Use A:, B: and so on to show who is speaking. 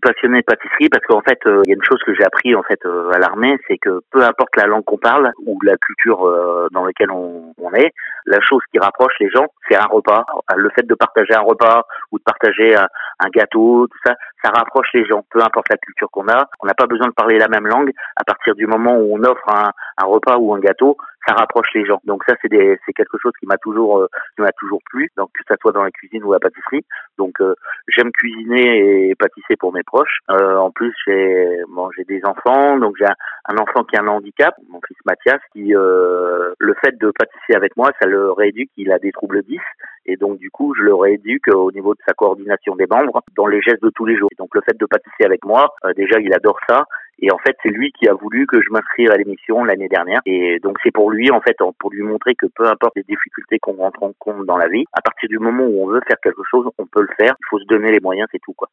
A: passionné de pâtisserie parce qu'en fait, il y a une chose que j'ai appris en fait à l'armée, c'est que peu importe la langue qu'on parle ou la culture dans laquelle on est, la chose qui rapproche les gens, c'est un repas. Le fait de partager un repas ou de partager un gâteau, tout ça, ça rapproche les gens. Peu importe la culture qu'on a, on n'a pas besoin de parler la même langue. À partir du moment où on offre un repas ou un gâteau, ça rapproche les gens. Donc ça, c'est quelque chose qui m'a toujours plu. Donc que ça soit dans la cuisine ou la pâtisserie. Donc j'aime cuisiner et pâtisser pour mes proches. En plus, j'ai des enfants. Donc j'ai un enfant qui a un handicap, mon fils Mathias, qui le fait de pâtisser avec moi, ça le rééduque. Il a des troubles 10 et donc du coup, je le rééduque au niveau de sa coordination des membres dans les gestes de tous les jours. Et donc le fait de pâtisser avec moi, déjà, il adore ça. Et en fait, c'est lui qui a voulu que je m'inscrive à l'émission l'année dernière. Et donc, c'est pour lui, en fait, pour lui montrer que peu importe les difficultés qu'on rencontre dans la vie, à partir du moment où on veut faire quelque chose, on peut le faire. Il faut se donner les moyens, c'est tout, quoi.